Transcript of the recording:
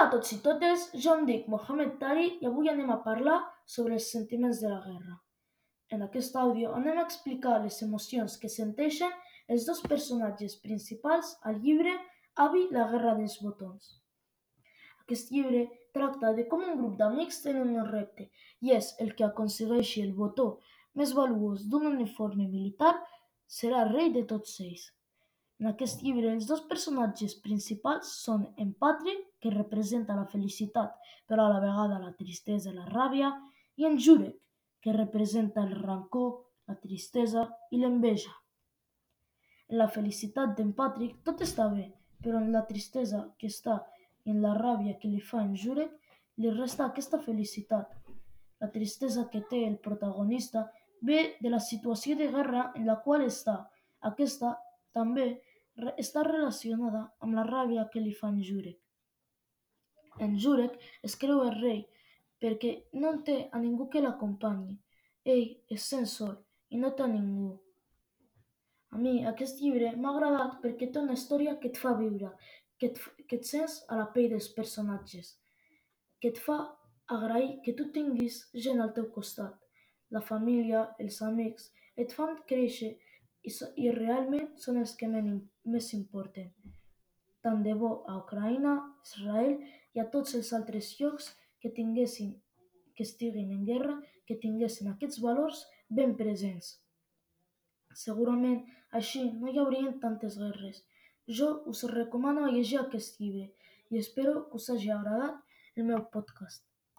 Hola a tots i totes, jo em dic Mohamed Tari i avui anem a parlar sobre els sentiments de la guerra. En aquest àudio anem a explicar les emocions que senteixen els dos personatges principals al llibre Avi, la guerra dels botons. Aquest llibre tracta de com un grup d'amics tenen un repte i és el que aconsegueixi el botó més valuós d'un uniforme militar serà rei de tots ells. En aquest llibre, els dos personatges principals són en Patrick, que representa la felicitat, però a la vegada la tristesa i la ràbia, i en Jurek, que representa el rancor, la tristesa i l'enveja. En la felicitat d'en Patrick tot està bé, però en la tristesa que està i en la ràbia que li fa en Jurek, li resta aquesta felicitat. La tristesa que té el protagonista ve de la situació de guerra en la qual està. Aquesta també està relacionada amb la ràbia que li fa en Jurek. En Jurek es creu el rei perquè no té a ningú que l'acompanyi. Ell es sent sol i no té a ningú. A mi aquest llibre m'ha agradat perquè té una història que et fa viure, que et sents a la pell dels personatges, que et fa agrair que tu tinguis gent al teu costat. La família, els amics, et fan créixer i realment són els que més importen. Tant de bo a Ucraïna, Israel i a tots els altres llocs que estiguin en guerra, que tinguessin aquests valors ben presents. Segurament així no hi haurien tantes guerres. Jo us recomano llegir aquest llibre i espero que us hagi agradat el meu podcast.